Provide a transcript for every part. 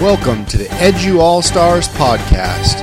Welcome to the Edu All-Stars podcast.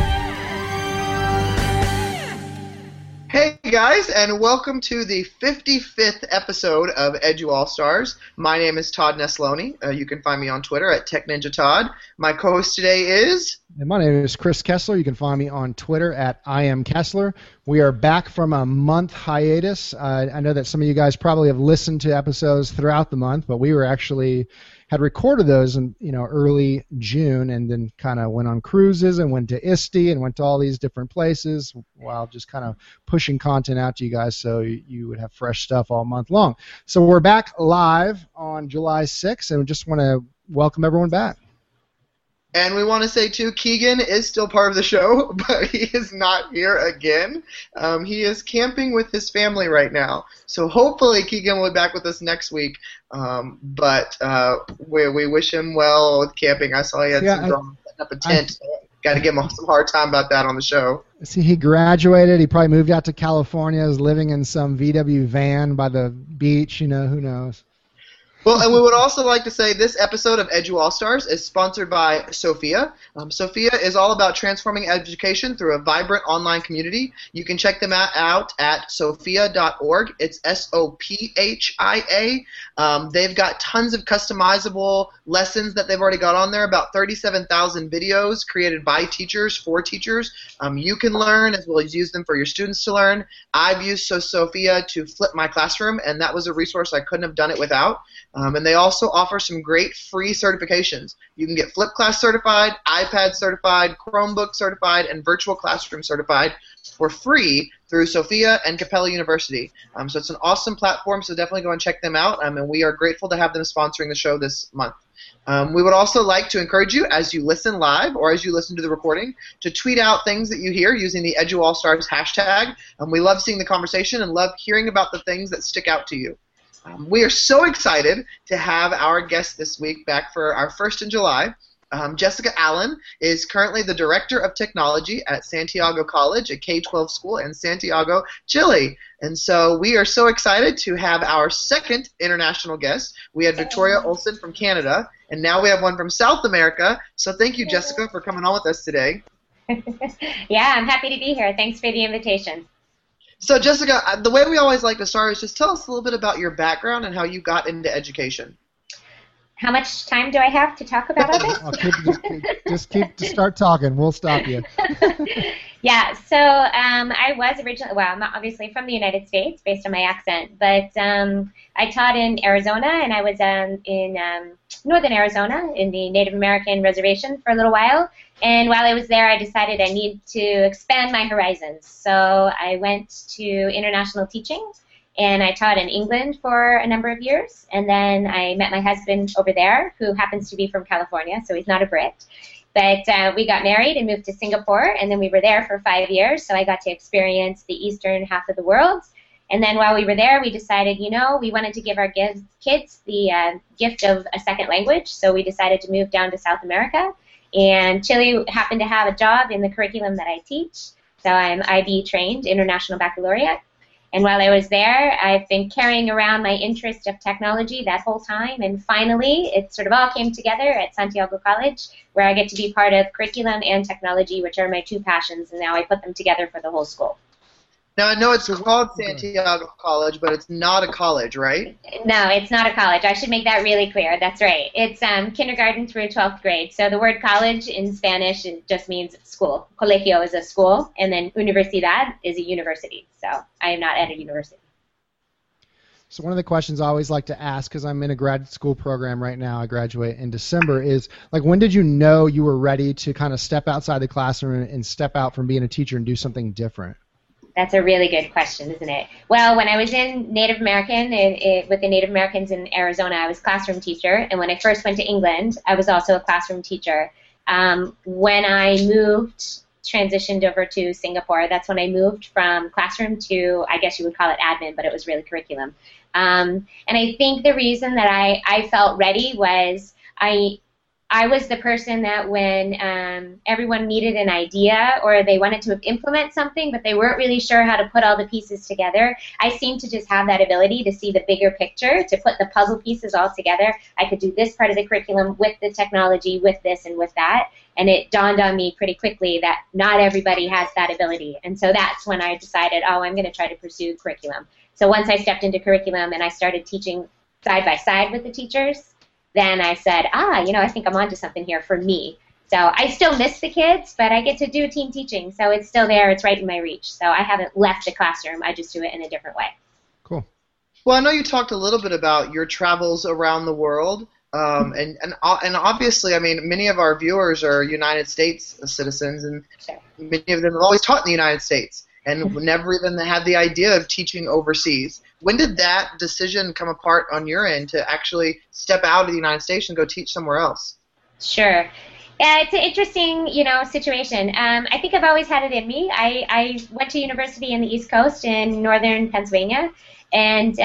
Hey guys, and welcome to the 55th episode of Edu All-Stars. My name is Todd Nesloni. You can find me on Twitter at TechNinjaTodd. My co-host today is... And my name is Chris Kessler. You can find me on Twitter at IamKessler. We are back from a month hiatus. I know that some of you guys probably have listened to episodes throughout the month, but we had recorded those in early June and then kind of went on cruises and went to ISTE and went to all these different places while just kind of pushing content out to you guys so you would have fresh stuff all month long. So we're back live on July 6th and we just want to welcome everyone back. And we want to say, too, Keegan is still part of the show, but he is not here again. He is camping with his family right now. So hopefully Keegan will be back with us next week. But we wish him well with camping. I saw he had some drama setting up a tent. Got to give him some hard time about that on the show. See, he graduated. He probably moved out to California, is living in some VW van by the beach. Who knows? Well, and we would also like to say this episode of Edu All-Stars is sponsored by Sophia. Sophia is all about transforming education through a vibrant online community. You can check them out at sophia.org. It's SOPHIA. They've got tons of customizable lessons that they've already got on there, about 37,000 videos created by teachers for teachers. You can learn as well as use them for your students to learn. I've used Sophia to flip my classroom, and that was a resource I couldn't have done it without. And they also offer some great free certifications. You can get Flip Class certified, iPad certified, Chromebook certified, and Virtual Classroom certified for free through Sophia and Capella University. So it's an awesome platform, so definitely go and check them out. And we are grateful to have them sponsoring the show this month. We would also like to encourage you, as you listen live or as you listen to the recording, to tweet out things that you hear using the Edu All-Stars hashtag. We love seeing the conversation and love hearing about the things that stick out to you. We are so excited to have our guest this week back for our first in July. Jessica Allen is currently the Director of Technology at Santiago College, a K-12 school in Santiago, Chile. And so we are so excited to have our second international guest. We had Victoria Olsen from Canada, and now we have one from South America. So thank you, Jessica, for coming on with us today. Yeah, I'm happy to be here. Thanks for the invitation. So, Jessica, the way we always like to start is just tell us a little bit about your background and how you got into education. How much time do I have to talk about all this? Start talking. We'll stop you. Yeah, so I was originally, I'm obviously from the United States based on my accent, but I taught in Arizona, and I was in northern Arizona in the Native American reservation for a little while. And while I was there, I decided I need to expand my horizons. So I went to international teaching, and I taught in England for a number of years. And then I met my husband over there, who happens to be from California, so he's not a Brit. But we got married and moved to Singapore, and then we were there for 5 years, so I got to experience the eastern half of the world. And then while we were there, we decided, we wanted to give our kids the gift of a second language, so we decided to move down to South America. And Chile happened to have a job in the curriculum that I teach, so I'm IB trained, International Baccalaureate. And while I was there, I've been carrying around my interest of technology that whole time, and finally it sort of all came together at Santiago College, where I get to be part of curriculum and technology, which are my two passions, and now I put them together for the whole school. Now, I know it's called Santiago College, but it's not a college, right? No, it's not a college. I should make that really clear. That's right. It's kindergarten through 12th grade. So the word college in Spanish, it just means school. Colegio is a school, and then universidad is a university. So I am not at a university. So one of the questions I always like to ask, because I'm in a grad school program right now, I graduate in December, is when did you know you were ready to kind of step outside the classroom and step out from being a teacher and do something different? That's a really good question, isn't it? Well, when I was in Native American, with the Native Americans in Arizona, I was classroom teacher. And when I first went to England, I was also a classroom teacher. When I transitioned over to Singapore, that's when I moved from classroom to, I guess you would call it admin, but it was really curriculum. And I think the reason that I felt ready was I was the person that when everyone needed an idea or they wanted to implement something but they weren't really sure how to put all the pieces together, I seemed to just have that ability to see the bigger picture, to put the puzzle pieces all together. I could do this part of the curriculum with the technology, with this and with that, and it dawned on me pretty quickly that not everybody has that ability. And so that's when I decided, I'm going to try to pursue curriculum. So once I stepped into curriculum and I started teaching side by side with the teachers, then I said, I think I'm onto something here for me. So I still miss the kids, but I get to do team teaching, so it's still there. It's right in my reach. So I haven't left the classroom. I just do it in a different way. Cool. Well, I know you talked a little bit about your travels around the world, and obviously, I mean, many of our viewers are United States citizens, and many of them have always taught in the United States and never even had the idea of teaching overseas. When did that decision come apart on your end to actually step out of the United States and go teach somewhere else? Sure. Yeah, it's an interesting, situation. I think I've always had it in me. I went to university in the East Coast in northern Pennsylvania, and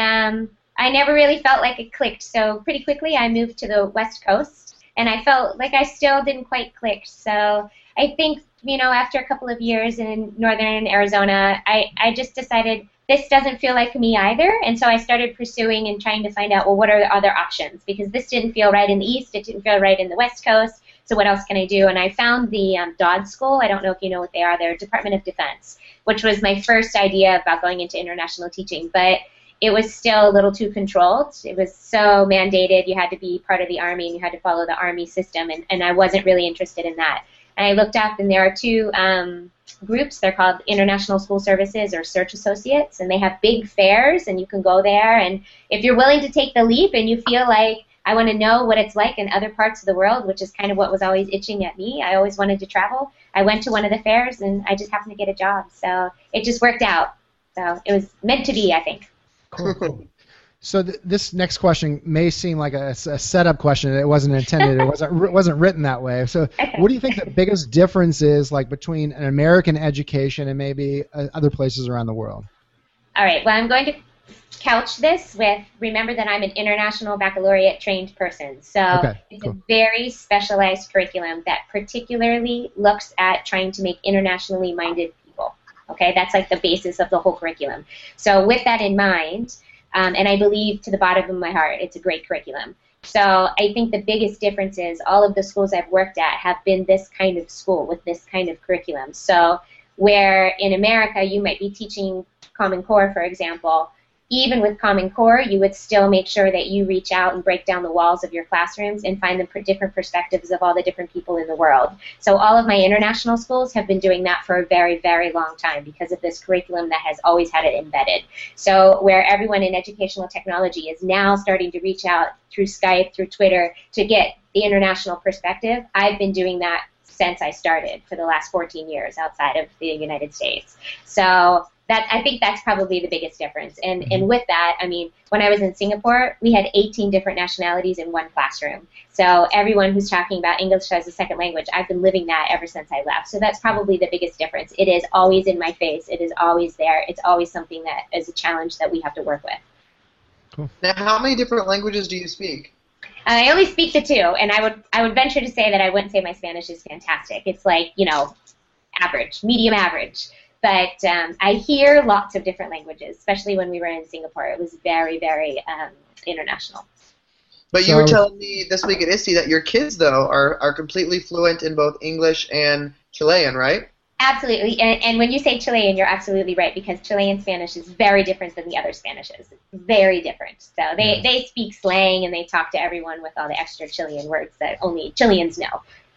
I never really felt like it clicked. So pretty quickly I moved to the West Coast, and I felt like I still didn't quite click. So I think, after a couple of years in northern Arizona, I just decided this doesn't feel like me either, and so I started pursuing and trying to find out, well, what are the other options? Because this didn't feel right in the East, it didn't feel right in the West Coast, so what else can I do? And I found the DoD School. I don't know if you know what they are. They're Department of Defense, which was my first idea about going into international teaching, but it was still a little too controlled. It was so mandated. You had to be part of the Army, and you had to follow the Army system, and I wasn't really interested in that. And I looked up, and there are two groups. They're called International School Services or Search Associates, and they have big fairs, and you can go there. And if you're willing to take the leap and you feel like, I want to know what it's like in other parts of the world, which is kind of what was always itching at me. I always wanted to travel. I went to one of the fairs, and I just happened to get a job. So it just worked out. So it was meant to be, I think. Cool. So this next question may seem like a setup question. It wasn't intended. It wasn't written that way. So what do you think the biggest difference is like between an American education and maybe other places around the world? All right. Well, I'm going to couch this with, remember that I'm an international baccalaureate trained person. So it's a very specialized curriculum that particularly looks at trying to make internationally minded people. Okay, that's like the basis of the whole curriculum. So with that in mind, and I believe to the bottom of my heart, it's a great curriculum. So I think the biggest difference is all of the schools I've worked at have been this kind of school with this kind of curriculum. So where in America you might be teaching Common Core, for example, even with Common Core, you would still make sure that you reach out and break down the walls of your classrooms and find the different perspectives of all the different people in the world. So all of my international schools have been doing that for a very, very long time because of this curriculum that has always had it embedded. So where everyone in educational technology is now starting to reach out through Skype, through Twitter, to get the international perspective, I've been doing that since I started for the last 14 years outside of the United States. So I think that's probably the biggest difference. And with that, I mean, when I was in Singapore, we had 18 different nationalities in one classroom. So everyone who's talking about English as a second language, I've been living that ever since I left. So that's probably the biggest difference. It is always in my face. It is always there. It's always something that is a challenge that we have to work with. Cool. Now, how many different languages do you speak? I only speak the two, and I would venture to say that I wouldn't say my Spanish is fantastic. It's like, average, medium average. But I hear lots of different languages, especially when we were in Singapore. It was very, very international. But you were telling me this week at ISTE that your kids, though, are completely fluent in both English and Chilean, right? Absolutely. And when you say Chilean, you're absolutely right, because Chilean Spanish is very different than the other Spanishes. Very different. So they speak slang, and they talk to everyone with all the extra Chilean words that only Chileans know.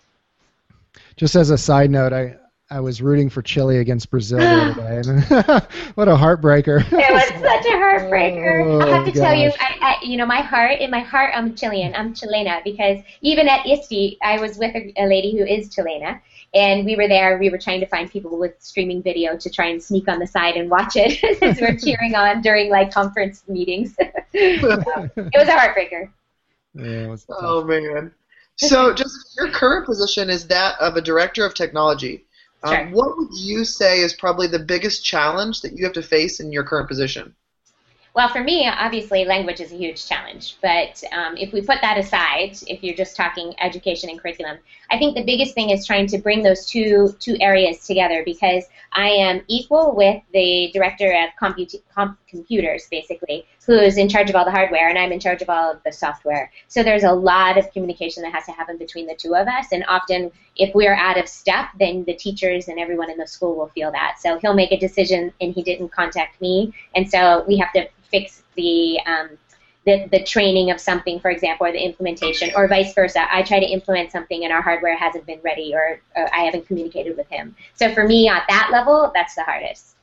Just as a side note, I was rooting for Chile against Brazil the other day. What a heartbreaker. It was such a heartbreaker. I'll have to tell you, in my heart, I'm Chilean. I'm Chilena, because even at ISTE, I was with a lady who is Chilena, and we were there. We were trying to find people with streaming video to try and sneak on the side and watch it as we were cheering on during conference meetings. It was a heartbreaker. Yeah, it was tough. Oh, man. So just your current position is that of a director of technology. Sure. What would you say is probably the biggest challenge that you have to face in your current position? Well, for me, obviously, language is a huge challenge. But if we put that aside, if you're just talking education and curriculum, I think the biggest thing is trying to bring those two areas together, because I am equal with the director of computers, basically, who is in charge of all the hardware, and I'm in charge of all of the software. So there's a lot of communication that has to happen between the two of us, and often if we're out of step, then the teachers and everyone in the school will feel that. So he'll make a decision, and he didn't contact me, and so we have to fix the training of something, for example, or the implementation, or vice versa. I try to implement something and our hardware hasn't been ready, or I haven't communicated with him. So for me, at that level, that's the hardest.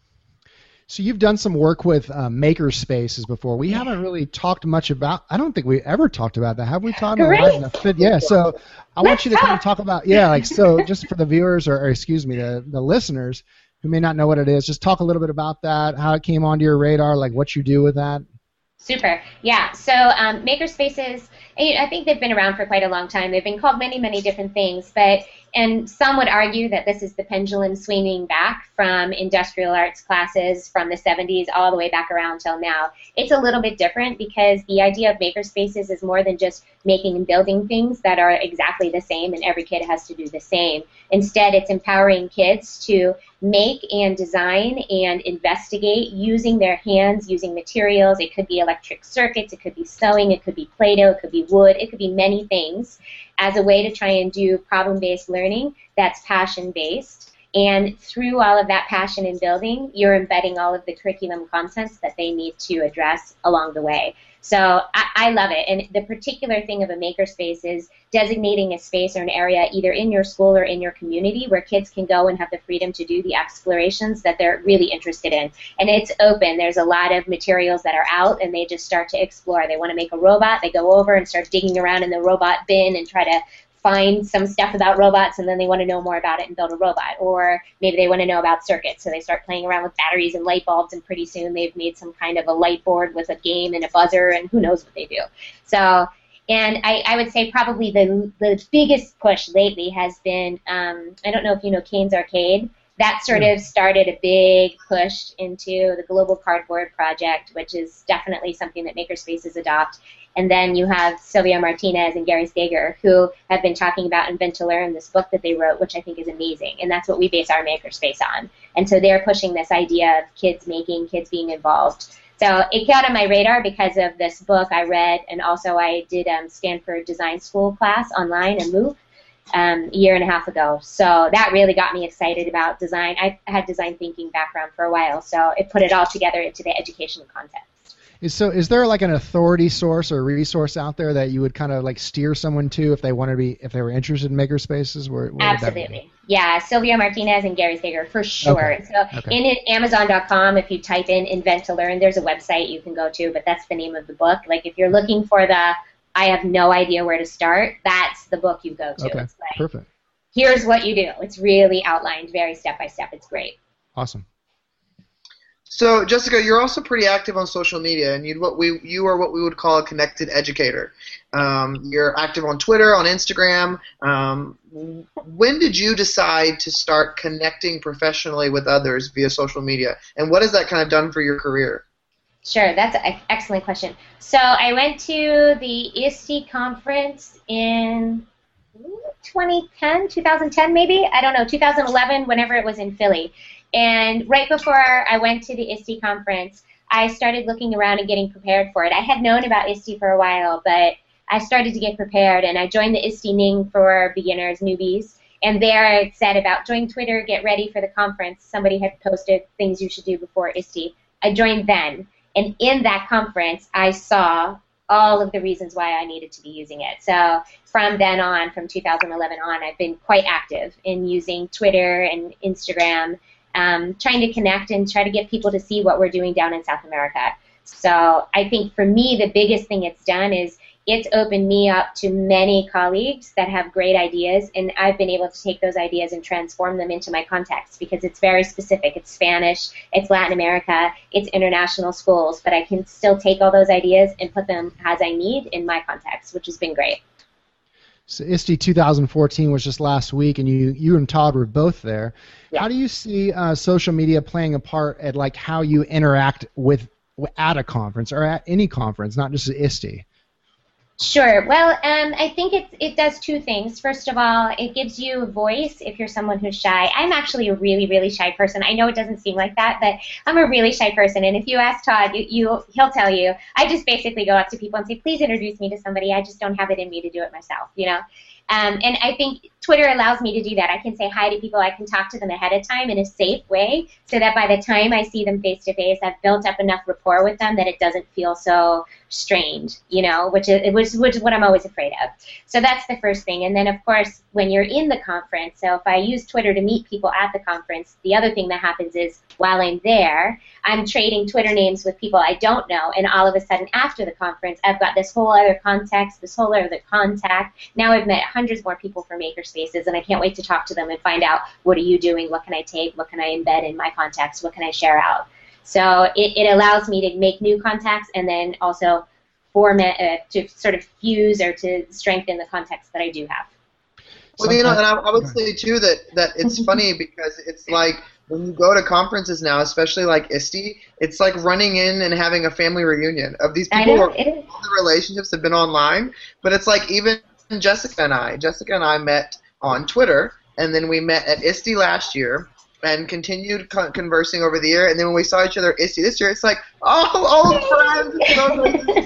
So you've done some work with maker spaces before. We haven't really talked much about. I don't think we ever talked about that. Have we talked about that? Yeah. So I want you to kind of talk about. Yeah. Like, so just for the viewers, or excuse me, the listeners who may not know what it is, just talk a little bit about that, how it came onto your radar, like what you do with that. Super. Yeah. So makerspaces, I think they've been around for quite a long time. They've been called many, many different things, and some would argue that this is the pendulum swinging back from industrial arts classes from the 70s all the way back around till now. It's a little bit different, because the idea of makerspaces is more than just making and building things that are exactly the same and every kid has to do the same. Instead, it's empowering kids to make and design and investigate using their hands, using materials. It could be electric circuits, it could be sewing, it could be Play-Doh, it could be wood, it could be many things, as a way to try and do problem-based learning that's passion-based. And through all of that passion in building, you're embedding all of the curriculum contents that they need to address along the way. So I love it. And the particular thing of a makerspace is designating a space or an area either in your school or in your community where kids can go and have the freedom to do the explorations that they're really interested in. And it's open. There's a lot of materials that are out, and they just start to explore. They want to make a robot. They go over and start digging around in the robot bin and try to find some stuff about robots, and then they want to know more about it and build a robot. Or maybe they want to know about circuits, so they start playing around with batteries and light bulbs, and pretty soon they've made some kind of a light board with a game and a buzzer, and who knows what they do. So, and I would say probably the biggest push lately has been, I don't know if you know Kane's Arcade. That sort of started a big push into the Global Cardboard Project, which is definitely something that makerspaces adopt. And then you have Sylvia Martinez and Gary Steger, who have been talking about Invent to Learn, this book that they wrote, which I think is amazing. And that's what we base our makerspace on. And so they're pushing this idea of kids making, kids being involved. So it got on my radar because of this book I read, and also I did Stanford Design School class online and MOOC a year and a half ago. So that really got me excited about design. I had design thinking background for a while, so it put it all together into the education context. Is there like an authority source or resource out there that you would kind of like steer someone to if they were interested in makerspaces? Where Absolutely. Yeah, Sylvia Martinez and Gary Steger for sure. Okay. So in Amazon.com, if you type in Invent to Learn, there's a website you can go to, but that's the name of the book. Like if you're looking for I have no idea where to start, that's the book you go to. Okay, it's like, perfect. Here's what you do. It's really outlined very step by step. It's great. Awesome. So, Jessica, you're also pretty active on social media, and you are what we would call a connected educator. You're active on Twitter, on Instagram. When did you decide to start connecting professionally with others via social media, and what has that kind of done for your career? Sure, that's an excellent question. So I went to the ISTE conference in 2010 maybe? I don't know, 2011, whenever it was in Philly. And right before I went to the ISTE conference, I started looking around and getting prepared for it. I had known about ISTE for a while, but I started to get prepared, and I joined the ISTE Ning for beginners, newbies. And there it said about join Twitter, get ready for the conference. Somebody had posted things you should do before ISTE. I joined then. And in that conference, I saw all of the reasons why I needed to be using it. So from then on, from 2011 on, I've been quite active in using Twitter and Instagram, trying to connect and try to get people to see what we're doing down in South America. So I think for me, the biggest thing it's done is it's opened me up to many colleagues that have great ideas, and I've been able to take those ideas and transform them into my context because it's very specific. It's Spanish, it's Latin America, it's international schools, but I can still take all those ideas and put them as I need in my context, which has been great. So ISTE 2014 was just last week, and you and Todd were both there. Yeah. How do you see social media playing a part at like how you interact with at a conference or at any conference, not just at ISTE? Sure. Well, I think it does two things. First of all, it gives you a voice if you're someone who's shy. I'm actually a really, really shy person. I know it doesn't seem like that, but I'm a really shy person. And if you ask Todd, he'll tell you. I just basically go up to people and say, please introduce me to somebody. I just don't have it in me to do it myself, you know. And I think Twitter allows me to do that. I can say hi to people. I can talk to them ahead of time in a safe way so that by the time I see them face to face, I've built up enough rapport with them that it doesn't feel so strained, you know, which is what I'm always afraid of. So that's the first thing. And then, of course, when you're in the conference, so if I use Twitter to meet people at the conference, the other thing that happens is while I'm there, I'm trading Twitter names with people I don't know, and all of a sudden after the conference, I've got this whole other context, this whole other contact. Now I've met hundreds more people from Makerspaces, and I can't wait to talk to them and find out, what are you doing, what can I take, what can I embed in my contacts, what can I share out. So it allows me to make new contacts and then also format to sort of fuse or to strengthen the contacts that I do have. Well, you know, and I would say too that it's funny because it's like when you go to conferences now, especially like ISTE, it's like running in and having a family reunion of these people who all the relationships have been online. But it's like even Jessica and I met on Twitter, and then we met at ISTE last year and continued conversing over the year. And then when we saw each other at ISTE this year, it's like, oh, old friends.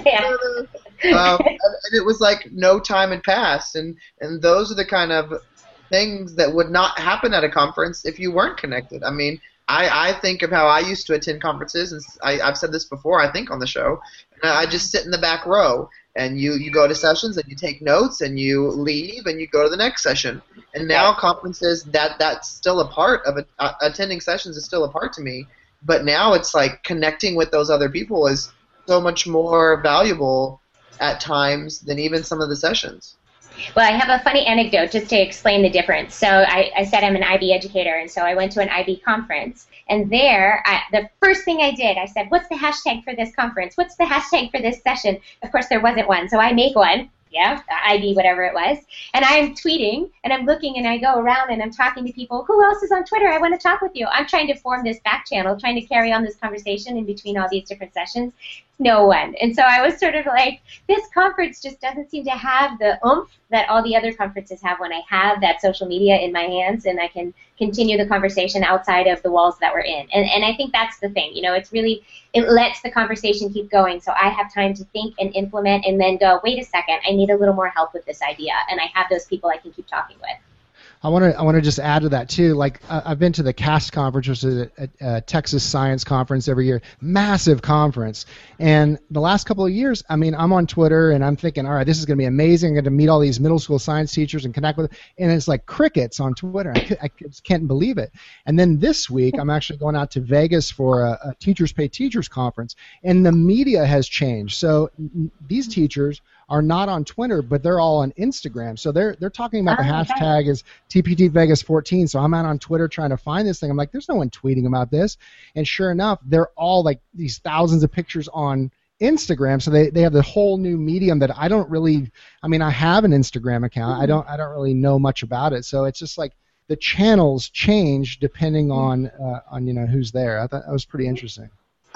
And it was like no time had passed. And those are the kind of things that would not happen at a conference if you weren't connected. I mean, I think of how I used to attend conferences, and I've said this before, I think, on the show. And I just sit in the back row, and you go to sessions, and you take notes, and you leave, and you go to the next session. And now conferences, that's still a part of it. Attending sessions is still a part to me. But now it's like connecting with those other people is so much more valuable at times than even some of the sessions. Well, I have a funny anecdote just to explain the difference. So I said I'm an IB educator, and so I went to an IB conference. And there, the first thing I did, I said, what's the hashtag for this conference? What's the hashtag for this session? Of course, there wasn't one, so I make one. Yeah, IB, whatever it was. And I'm tweeting, and I'm looking, and I go around, and I'm talking to people. Who else is on Twitter? I want to talk with you. I'm trying to form this back channel, trying to carry on this conversation in between all these different sessions. No one. And so I was sort of like, this conference just doesn't seem to have the oomph that all the other conferences have when I have that social media in my hands and I can continue the conversation outside of the walls that we're in. And I think that's the thing. You know, it's really, it lets the conversation keep going. So I have time to think and implement and then go, wait a second, I need a little more help with this idea. And I have those people I can keep talking with. I want to just add to that too. Like I've been to the CAST conference, which is a Texas Science Conference every year, massive conference. And the last couple of years, I mean, I'm on Twitter and I'm thinking, all right, this is going to be amazing. I'm going to meet all these middle school science teachers and connect with them. And it's like crickets on Twitter. I just can't believe it. And then this week, I'm actually going out to Vegas for a Teachers Pay Teachers conference, and the media has changed. So these teachers are not on Twitter, but they're all on Instagram. So they're talking about the hashtag is TPT Vegas 14. So I'm out on Twitter trying to find this thing. I'm like, there's no one tweeting about this. And sure enough, they're all like these thousands of pictures on Instagram. So they have the whole new medium that I don't really, I mean, I have an Instagram account. I don't really know much about it. So it's just like the channels change depending on you know, who's there. I thought that was pretty interesting.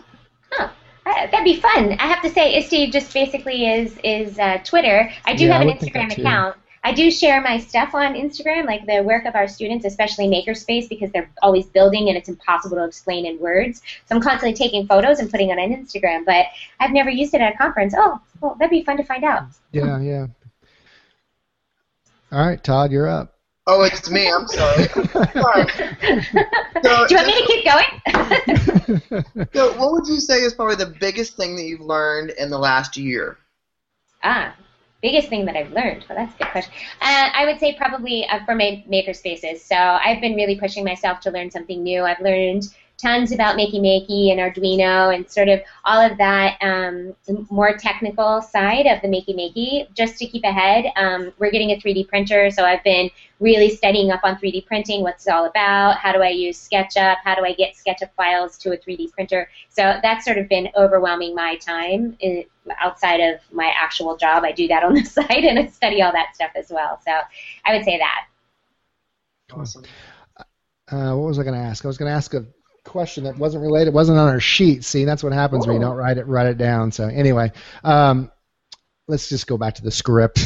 Huh. That'd be fun. I have to say, ISTE just basically is Twitter. I do have an Instagram account. I do share my stuff on Instagram, like the work of our students, especially Makerspace, because they're always building and it's impossible to explain in words. So I'm constantly taking photos and putting it on Instagram, but I've never used it at a conference. Oh, well, that'd be fun to find out. Yeah. All right, Todd, you're up. Oh, it's me. I'm sorry. Sorry. So, do you want me to keep going? So what would you say is probably the biggest thing that you've learned in the last year? Biggest thing that I've learned? Well, that's a good question. I would say probably for my Makerspaces. So I've been really pushing myself to learn something new. I've learned tons about Makey and Arduino and sort of all of that more technical side of the Makey just to keep ahead. We're getting a 3D printer, so I've been really studying up on 3D printing, what's it all about, how do I use SketchUp, how do I get SketchUp files to a 3D printer. So that's sort of been overwhelming my time outside of my actual job. I do that on the side, and I study all that stuff as well. So I would say that. Awesome. What was I going to ask? I was going to ask a question that wasn't related, wasn't on our sheet. See, that's what happens when you don't write it down. So anyway, let's just go back to the script.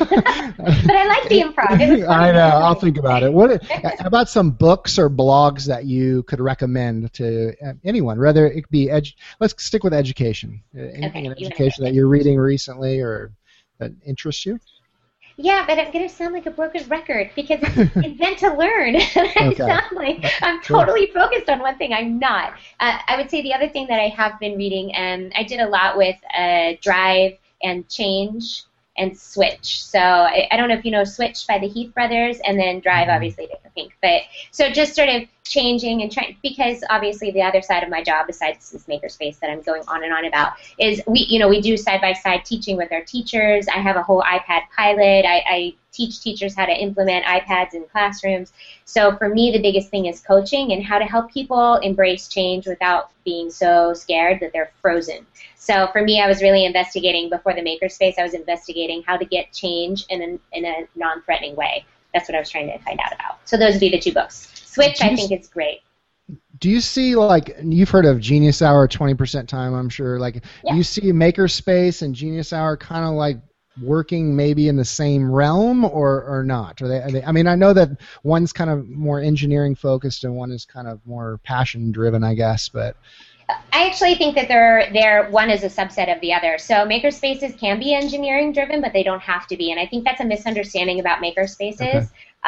But I like the improv. I know. I'll think about it. What about some books or blogs that you could recommend to anyone? Rather, it be let's stick with education. Anything in education that you're reading recently or that interests you? Yeah, but I'm going to sound like a broken record because it's invent to learn. I sound like I'm totally focused on one thing. I'm not. I would say the other thing that I have been reading, I did a lot with Drive and Change and Switch. So I don't know if you know Switch by the Heath Brothers, and then Drive, obviously, by Pink. But so just sort of changing and trying, because obviously the other side of my job, besides this makerspace that I'm going on and on about, is we do side-by-side teaching with our teachers. I have a whole iPad pilot. I teach teachers how to implement iPads in classrooms. So for me, the biggest thing is coaching and how to help people embrace change without being so scared that they're frozen. So for me, I was really investigating, before the makerspace, I was investigating how to get change in a non-threatening way. That's what I was trying to find out about. So those would be the two books. Switch, I think, is great. Do you see, like, you've heard of Genius Hour, 20% time, I'm sure. Like, do you see Makerspace and Genius Hour kind of like working maybe in the same realm or not? Are they, I mean, I know that one's kind of more engineering focused and one is kind of more passion driven, I guess, but... I actually think that they're one is a subset of the other. So makerspaces can be engineering driven, but they don't have to be. And I think that's a misunderstanding about makerspaces. Okay.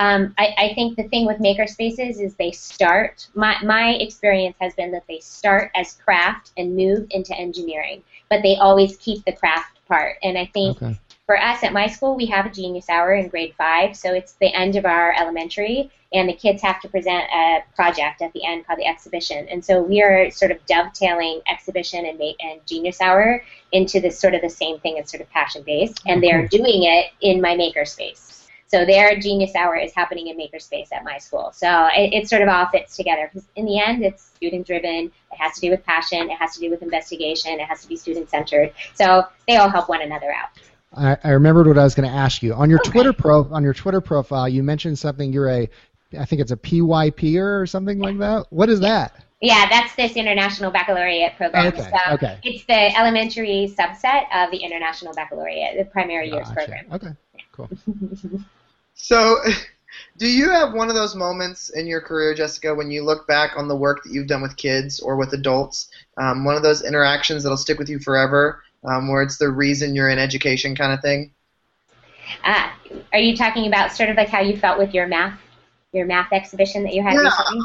I think the thing with makerspaces is they start, my experience has been that they start as craft and move into engineering, but they always keep the craft part. And I think for us at my school, we have a Genius Hour in grade 5, so it's the end of our elementary, and the kids have to present a project at the end called the exhibition. And so we are sort of dovetailing exhibition and Genius Hour into this sort of the same thing. It's sort of passion-based, and they're doing it in my makerspace. So their Genius Hour is happening in makerspace at my school. So it sort of all fits together, because in the end, it's student-driven. It has to do with passion. It has to do with investigation. It has to be student-centered. So they all help one another out. I remembered what I was going to ask you. On your Twitter profile, you mentioned something. I think it's a PYPer or something like that. What is that? Yeah, that's this International Baccalaureate program. It's the elementary subset of the International Baccalaureate, the primary years program. Okay, cool. So, do you have one of those moments in your career, Jessica, when you look back on the work that you've done with kids or with adults, one of those interactions that'll stick with you forever, where it's the reason you're in education kind of thing? Are you talking about sort of like how you felt with your math exhibition that you had recently?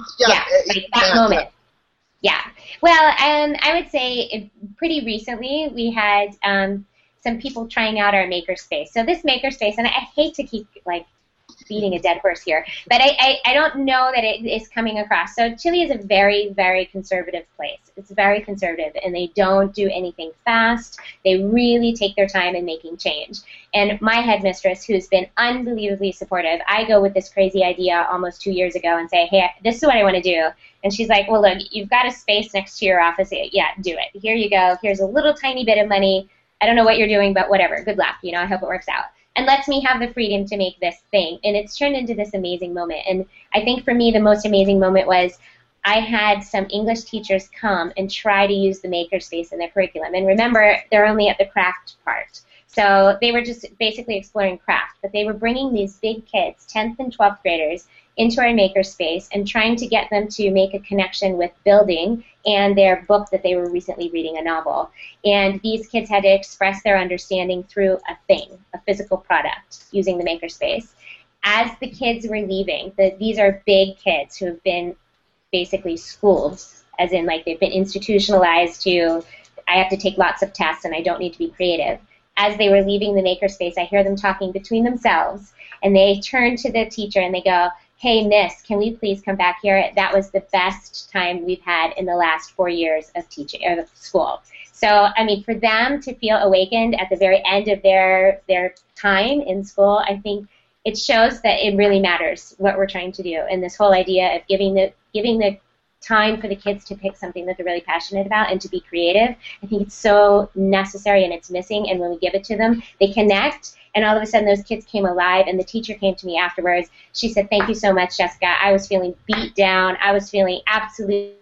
That moment. Yeah. Well, I would say pretty recently we had some people trying out our makerspace. So this makerspace, and I hate to keep beating a dead horse here, but I don't know that it is coming across. So Chile is a very, very conservative place. It's very conservative, and they don't do anything fast. They really take their time in making change. And my headmistress, who's been unbelievably supportive, I go with this crazy idea almost 2 years ago and say, hey, this is what I want to do. And she's like, well, look, you've got a space next to your office. Yeah, do it. Here you go. Here's a little tiny bit of money. I don't know what you're doing, but whatever. Good luck. I hope it works out. And lets me have the freedom to make this thing. And it's turned into this amazing moment. And I think for me the most amazing moment was I had some English teachers come and try to use the makerspace in their curriculum. And remember, they're only at the craft part. So they were just basically exploring craft. But they were bringing these big kids, 10th and 12th graders, into our makerspace and trying to get them to make a connection with building and their book that they were recently reading, a novel. And these kids had to express their understanding through a thing, a physical product, using the makerspace. As the kids were leaving, these are big kids who have been basically schooled, as in they've been institutionalized to, I have to take lots of tests and I don't need to be creative. As they were leaving the makerspace, I hear them talking between themselves, and they turn to the teacher and they go, hey, miss, can we please come back here? That was the best time we've had in the last 4 years of teaching or school. So, I mean, for them to feel awakened at the very end of their time in school, I think it shows that it really matters what we're trying to do. And this whole idea of giving the time for the kids to pick something that they're really passionate about and to be creative, I think it's so necessary and it's missing. And when we give it to them, they connect. And all of a sudden, those kids came alive, and the teacher came to me afterwards. She said, thank you so much, Jessica. I was feeling beat down. I was feeling absolutely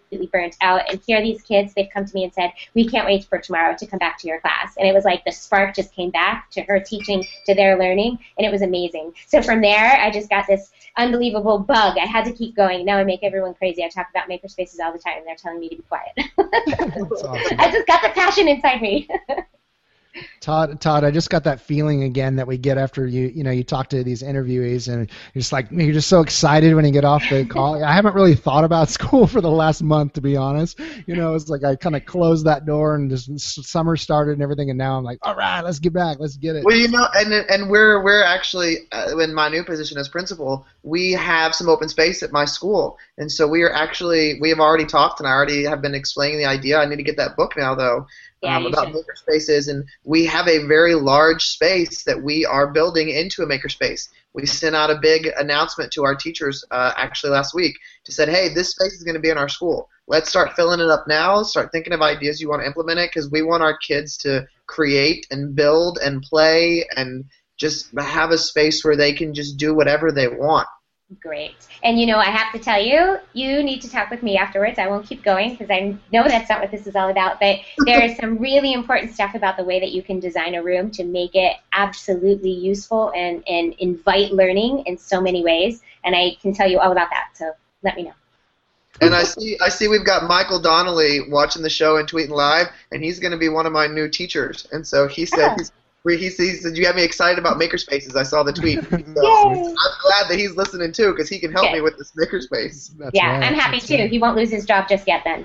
burnt out. And here are these kids, they've come to me and said, we can't wait for tomorrow to come back to your class. And it was like the spark just came back to her teaching, to their learning, and it was amazing. So from there, I just got this unbelievable bug. I had to keep going. Now I make everyone crazy. I talk about makerspaces all the time, and they're telling me to be quiet. That's awesome. I just got the passion inside me. Todd, I just got that feeling again that we get after you talk to these interviewees, and you're just so excited when you get off the call. I haven't really thought about school for the last month, to be honest. It's like I kind of closed that door, and just summer started and everything, and now I'm like, all right, let's get back, let's get it. Well, and we're actually in my new position as principal, we have some open space at my school, and so we have already talked, and I already have been explaining the idea. I need to get that book now, though. About makerspaces, and we have a very large space that we are building into a makerspace. We sent out a big announcement to our teachers actually last week to said, hey, this space is going to be in our school. Let's start filling it up now. Start thinking of ideas you want to implement it, because we want our kids to create and build and play and just have a space where they can just do whatever they want. Great. And, I have to tell you, you need to talk with me afterwards. I won't keep going because I know that's not what this is all about, but there is some really important stuff about the way that you can design a room to make it absolutely useful and invite learning in so many ways, and I can tell you all about that, so let me know. And I see we've got Michael Donnelly watching the show and tweeting live, and he's going to be one of my new teachers, and so he said he said, you got me excited about makerspaces. I saw the tweet. So I'm glad that he's listening too, because he can help me with this makerspace. That's right. I'm happy too. He won't lose his job just yet then.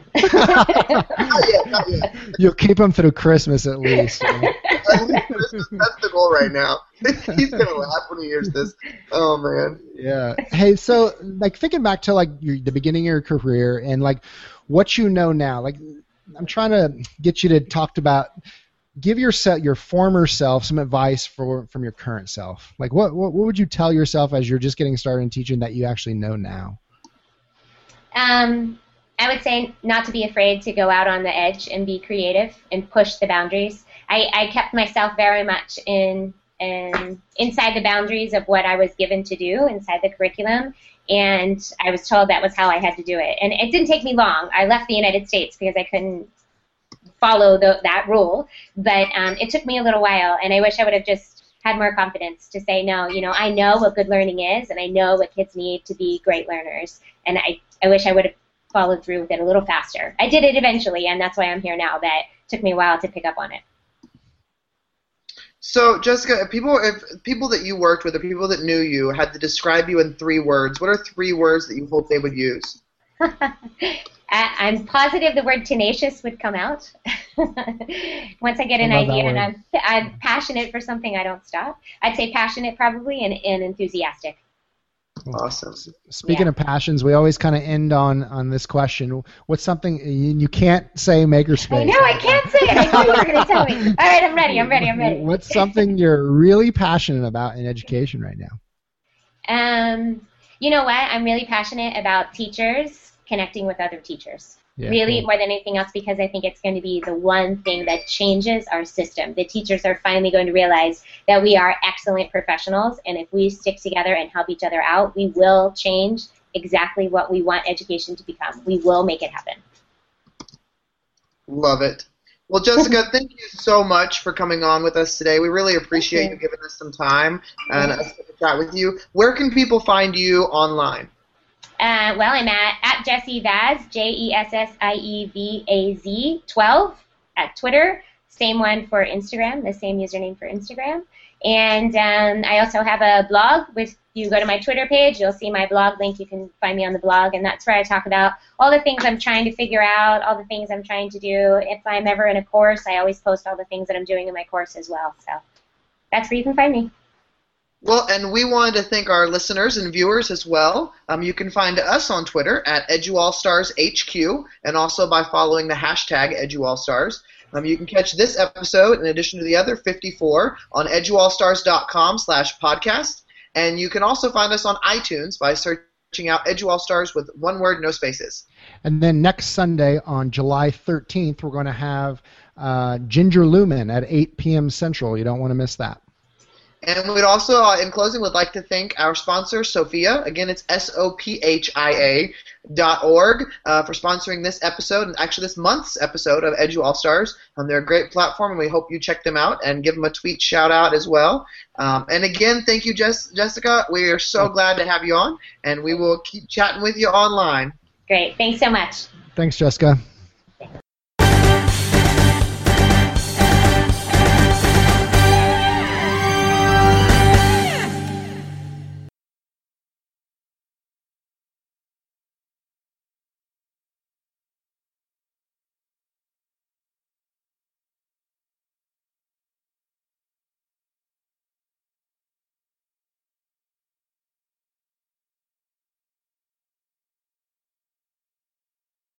Not yet. You'll keep him through Christmas at least. That's the goal right now. He's going to laugh when he hears this. Oh, man. Yeah. Hey, so thinking back to the beginning of your career and what you know now, I'm trying to get you to talk about. Give your former self some advice from your current self. What would you tell yourself as you're just getting started in teaching that you actually know now? I would say not to be afraid to go out on the edge and be creative and push the boundaries. I kept myself very much inside the boundaries of what I was given to do inside the curriculum, and I was told that was how I had to do it. And it didn't take me long. I left the United States because I couldn't follow that rule, but it took me a little while, and I wish I would have just had more confidence to say, no, I know what good learning is, and I know what kids need to be great learners, and I wish I would have followed through with it a little faster. I did it eventually, and that's why I'm here now. That took me a while to pick up on it. So, Jessica, if people that you worked with, or people that knew you, had to describe you in 3 words, what are 3 words that you hope they would use? I'm positive the word tenacious would come out. Once I get an idea and I'm passionate for something, I don't stop. I'd say passionate probably and enthusiastic. Awesome. Speaking of passions, we always kind of end on this question. What's something you can't say makerspace? I know, I can't say it. I know you were going to tell me. All right, I'm ready. What's something you're really passionate about in education right now? You know what? I'm really passionate about teachers connecting with other teachers. Really, more than anything else, because I think it's going to be the one thing that changes our system. The teachers are finally going to realize that we are excellent professionals, and if we stick together and help each other out, we will change exactly what we want education to become. We will make it happen. Love it. Well, Jessica, thank you so much for coming on with us today. We really appreciate you giving us some time and us to chat with you. Where can people find you online? Well, I'm at Jessie Vaz, JESSIEVAZ 12 at Twitter. Same one for Instagram, the same username for Instagram. And I also have a blog. You go to my Twitter page, you'll see my blog link. You can find me on the blog, and that's where I talk about all the things I'm trying to figure out, all the things I'm trying to do. If I'm ever in a course, I always post all the things that I'm doing in my course as well. So that's where you can find me. Well, and we wanted to thank our listeners and viewers as well. You can find us on Twitter at EduAllStarsHQ, and also by following the hashtag EduAllStars. You can catch this episode, in addition to the other 54, on eduallstars.com/podcast. And you can also find us on iTunes by searching out EduAllStars with one word, no spaces. And then next Sunday on July 13th, we're going to have Ginger Lumen at 8 p.m. Central. You don't want to miss that. And we'd also, in closing, would like to thank our sponsor, Sophia. Again, it's SOPHIA.org for sponsoring this episode, and actually this month's episode of Edu All-Stars. They're a great platform, and we hope you check them out and give them a tweet shout-out as well. And again, thank you, Jessica. We are so glad to have you on, and we will keep chatting with you online. Great. Thanks so much. Thanks, Jessica.